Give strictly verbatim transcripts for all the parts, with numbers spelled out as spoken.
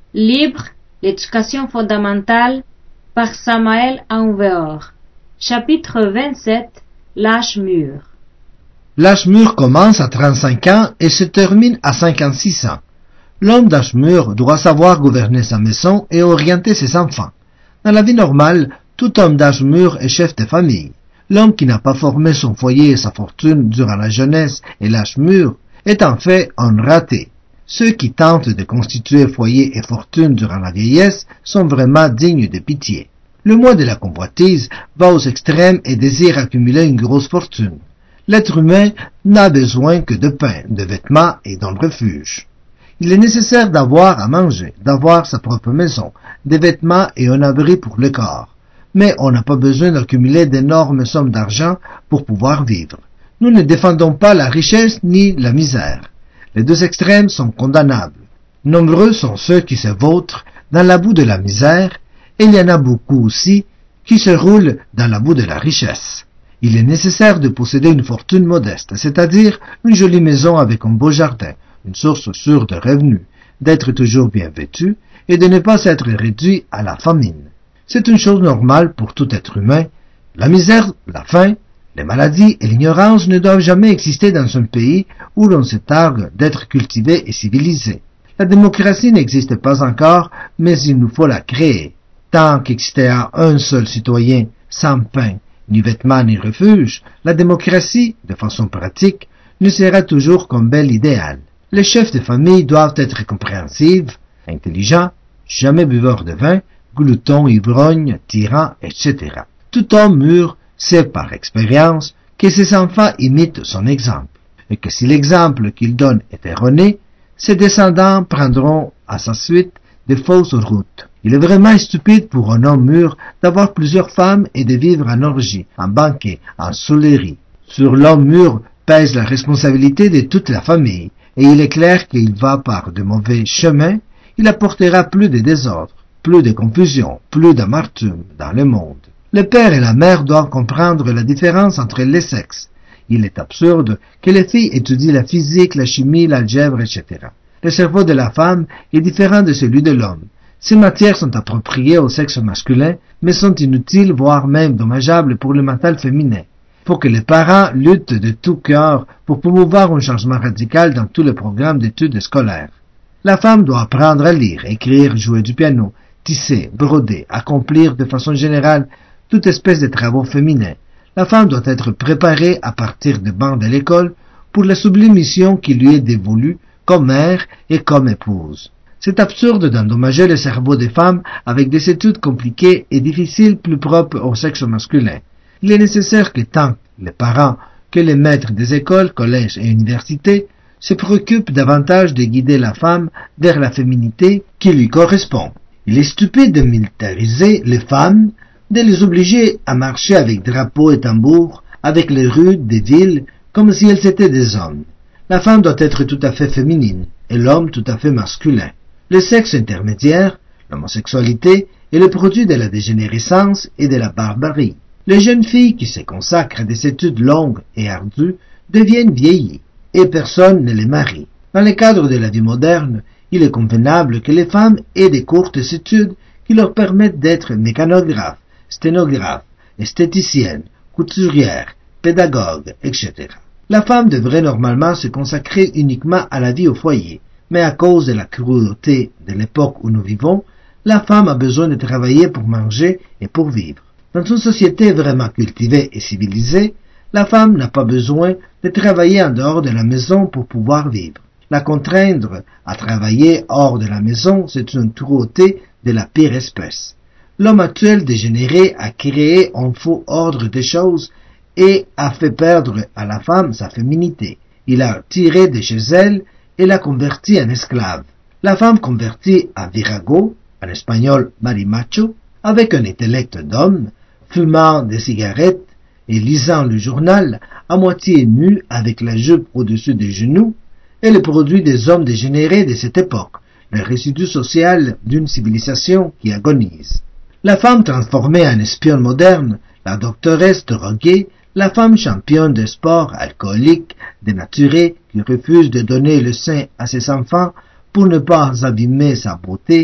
Livre L'éducation fondamentale par Samael Aoun-Weor. Chapitre vingt-sept. L'âge mûr. L'âge mûr commence à trente-cinq ans et se termine à cinquante-six ans. L'homme d'âge mûr doit savoir gouverner sa maison et orienter ses enfants. Dans la vie normale, tout homme d'âge mûr est chef de famille. L'homme qui n'a pas formé son foyer et sa fortune durant la jeunesse et l'âge mûr est en fait un raté. Ceux qui tentent de constituer foyer et fortune durant la vieillesse sont vraiment dignes de pitié. Le moi de la convoitise va aux extrêmes et désire accumuler une grosse fortune. L'être humain n'a besoin que de pain, de vêtements et d'un refuge. Il est nécessaire d'avoir à manger, d'avoir sa propre maison, des vêtements et un abri pour le corps. Mais on n'a pas besoin d'accumuler d'énormes sommes d'argent pour pouvoir vivre. Nous ne défendons pas la richesse ni la misère. Les deux extrêmes sont condamnables. Nombreux sont ceux qui se vautrent dans la boue de la misère, et il y en a beaucoup aussi qui se roulent dans la boue de la richesse. Il est nécessaire de posséder une fortune modeste, c'est-à-dire une jolie maison avec un beau jardin, une source sûre de revenus, d'être toujours bien vêtu et de ne pas être réduit à la famine. C'est une chose normale pour tout être humain. La misère, la faim, les maladies et l'ignorance ne doivent jamais exister dans un pays où l'on se targue d'être cultivé et civilisé. La démocratie n'existe pas encore, mais il nous faut la créer. Tant qu'existera un seul citoyen sans pain, ni vêtements ni refuge, la démocratie, de façon pratique, ne sera toujours qu'un bel idéal. Les chefs de famille doivent être compréhensifs, intelligents, jamais buveurs de vin, gloutons, ivrognes, tyrans, et cetera. Tout homme mûr sait par expérience que ses enfants imitent son exemple, et que si l'exemple qu'il donne est erroné, ses descendants prendront à sa suite de fausses routes. Il est vraiment stupide pour un homme mûr d'avoir plusieurs femmes et de vivre en orgie, en banquet, en saulerie. Sur l'homme mûr pèse la responsabilité de toute la famille, et il est clair qu'il va par de mauvais chemins, il apportera plus de désordre, plus de confusion, plus d'amertume dans le monde. Le père et la mère doivent comprendre la différence entre les sexes. Il est absurde que les filles étudient la physique, la chimie, l'algèbre, et cetera. Le cerveau de la femme est différent de celui de l'homme. Ces matières sont appropriées au sexe masculin, mais sont inutiles, voire même dommageables pour le mental féminin. Il faut que les parents luttent de tout cœur pour promouvoir un changement radical dans tous les programmes d'études scolaires. La femme doit apprendre à lire, écrire, jouer du piano, tisser, broder, accomplir de façon générale toute espèce de travaux féminins. La femme doit être préparée à partir de bancs de l'école pour la sublime mission qui lui est dévolue comme mère et comme épouse. C'est absurde d'endommager le cerveau des femmes avec des études compliquées et difficiles plus propres au sexe masculin. Il est nécessaire que tant les parents que les maîtres des écoles, collèges et universités se préoccupent davantage de guider la femme vers la féminité qui lui correspond. Il est stupide de militariser les femmes, de les obliger à marcher avec drapeaux et tambours, avec les rues des villes, comme si elles étaient des hommes. La femme doit être tout à fait féminine, et l'homme tout à fait masculin. Le sexe intermédiaire, l'homosexualité, est le produit de la dégénérescence et de la barbarie. Les jeunes filles qui se consacrent à des études longues et ardues deviennent vieillies, et personne ne les marie. Dans le cadre de la vie moderne, il est convenable que les femmes aient des courtes études qui leur permettent d'être mécanographes, sténographes, esthéticiennes, couturières, pédagogues, et cetera. La femme devrait normalement se consacrer uniquement à la vie au foyer, mais à cause de la cruauté de l'époque où nous vivons, la femme a besoin de travailler pour manger et pour vivre. Dans une société vraiment cultivée et civilisée, la femme n'a pas besoin de travailler en dehors de la maison pour pouvoir vivre. La contraindre à travailler hors de la maison, c'est une cruauté de la pire espèce. L'homme actuel dégénéré a créé un faux ordre des choses et a fait perdre à la femme sa féminité. Il a tiré de chez elle et l'a convertie en esclave. La femme convertie à virago, en espagnol marimacho, avec un intellect d'homme, fumant des cigarettes et lisant le journal, à moitié nu avec la jupe au-dessus des genoux, est le produit des hommes dégénérés de cette époque, le résidu social d'une civilisation qui agonise. La femme transformée en espionne moderne, la doctoresse droguée, la femme championne de sport alcoolique, dénaturée, qui refuse de donner le sein à ses enfants pour ne pas abîmer sa beauté,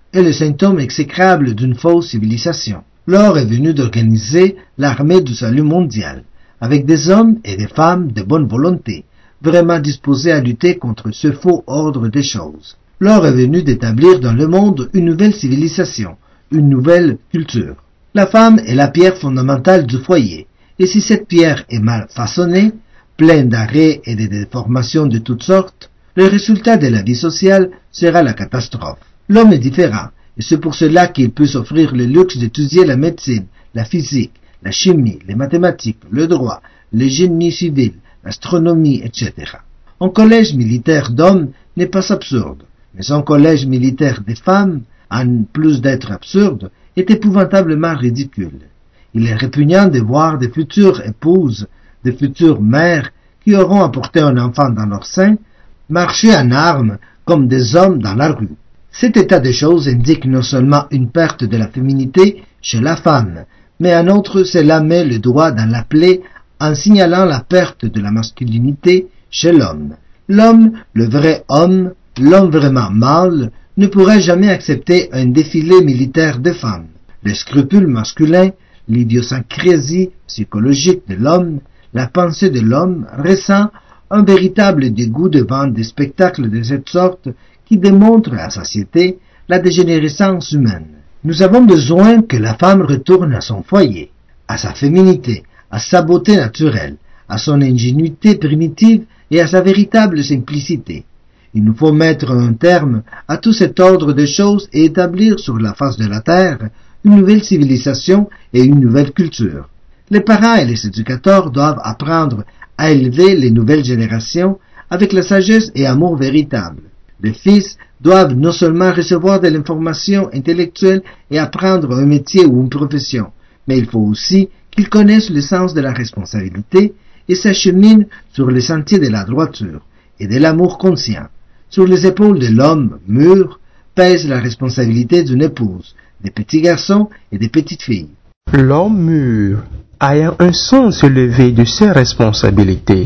est le symptôme exécrable d'une fausse civilisation. L'heure est venue d'organiser l'armée du salut mondial, avec des hommes et des femmes de bonne volonté, vraiment disposés à lutter contre ce faux ordre des choses. L'heure est venue d'établir dans le monde une nouvelle civilisation, une nouvelle culture. La femme est la pierre fondamentale du foyer, et si cette pierre est mal façonnée, pleine d'arrêts et de déformations de toutes sortes, le résultat de la vie sociale sera la catastrophe. L'homme est différent, et c'est pour cela qu'il peut s'offrir le luxe d'étudier la médecine, la physique, la chimie, les mathématiques, le droit, le génie civil, l'astronomie, et cetera. Un collège militaire d'hommes n'est pas absurde, mais un collège militaire des femmes, en plus d'être absurde, est épouvantablement ridicule. Il est répugnant de voir des futures épouses, des futures mères, qui auront apporté un enfant dans leur sein, marcher en armes comme des hommes dans la rue. Cet état de choses indique non seulement une perte de la féminité chez la femme, mais en outre cela met le doigt dans la plaie en signalant la perte de la masculinité chez l'homme. L'homme, le vrai homme, l'homme vraiment mâle, ne pourrait jamais accepter un défilé militaire de femmes. Les scrupules masculins, l'idiosyncrasie psychologique de l'homme, la pensée de l'homme ressent un véritable dégoût devant des spectacles de cette sorte qui démontrent à satiété la dégénérescence humaine. Nous avons besoin que la femme retourne à son foyer, à sa féminité, à sa beauté naturelle, à son ingénuité primitive et à sa véritable simplicité. Il nous faut mettre un terme à tout cet ordre de choses et établir sur la face de la terre une nouvelle civilisation et une nouvelle culture. Les parents et les éducateurs doivent apprendre à élever les nouvelles générations avec la sagesse et amour véritable. Les fils doivent non seulement recevoir de l'information intellectuelle et apprendre un métier ou une profession, mais il faut aussi qu'ils connaissent le sens de la responsabilité et s'acheminent sur les sentiers de la droiture et de l'amour conscient. Sur les épaules de l'homme mûr pèse la responsabilité d'une épouse, des petits garçons et des petites filles. L'homme mûr, ayant un sens élevé de ses responsabilités,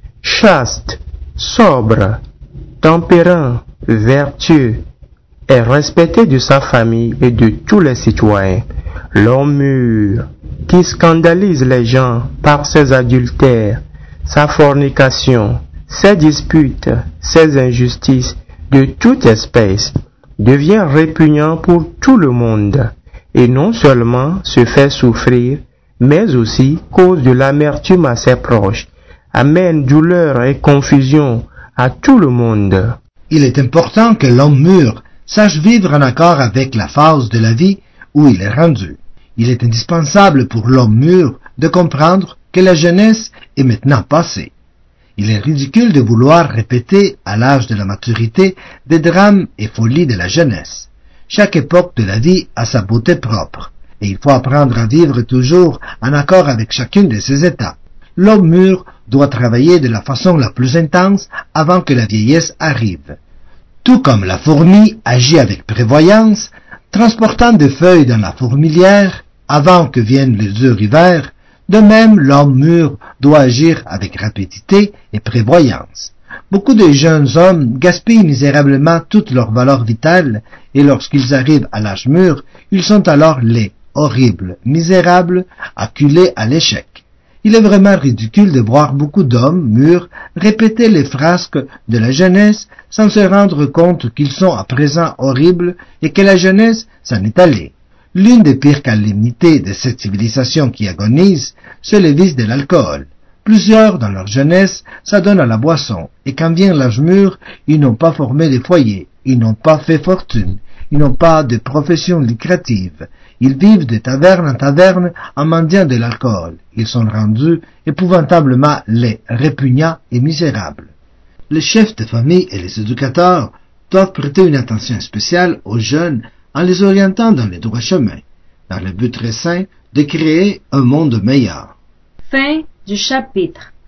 chaste, sobre, tempérant, vertueux, est respecté de sa famille et de tous les citoyens. L'homme mûr, qui scandalise les gens par ses adultères, sa fornication, ses disputes, ses injustices de toute espèce, devient répugnant pour tout le monde, et non seulement se fait souffrir, mais aussi cause de l'amertume à ses proches, amène douleur et confusion à tout le monde. Il est important que l'homme mûr sache vivre en accord avec la phase de la vie où il est rendu. Il est indispensable pour l'homme mûr de comprendre que la jeunesse est maintenant passée. Il est ridicule de vouloir répéter, à l'âge de la maturité, des drames et folies de la jeunesse. Chaque époque de la vie a sa beauté propre, et il faut apprendre à vivre toujours en accord avec chacun de ces états. L'homme mûr doit travailler de la façon la plus intense avant que la vieillesse arrive. Tout comme la fourmi agit avec prévoyance, transportant des feuilles dans la fourmilière avant que vienne le dur hiver, de même l'homme mûr doit agir avec rapidité et prévoyance. Beaucoup de jeunes hommes gaspillent misérablement toute leur valeur vitale, et lorsqu'ils arrivent à l'âge mûr, ils sont alors laids, horribles, misérables, acculés à l'échec. Il est vraiment ridicule de voir beaucoup d'hommes mûrs répéter les frasques de la jeunesse sans se rendre compte qu'ils sont à présent horribles et que la jeunesse s'en est allée. L'une des pires calamités de cette civilisation qui agonise, c'est le vice de l'alcool. Plusieurs, dans leur jeunesse, s'adonnent à la boisson, et quand vient l'âge mûr, ils n'ont pas formé de foyer, ils n'ont pas fait fortune, ils n'ont pas de profession lucrative. Ils vivent de taverne en taverne en mendiant de l'alcool. Ils sont rendus épouvantablement laids, répugnants et misérables. Les chefs de famille et les éducateurs doivent prêter une attention spéciale aux jeunes en les orientant dans les droits chemins, dans le but très sain de créer un monde meilleur. Fin du chapitre.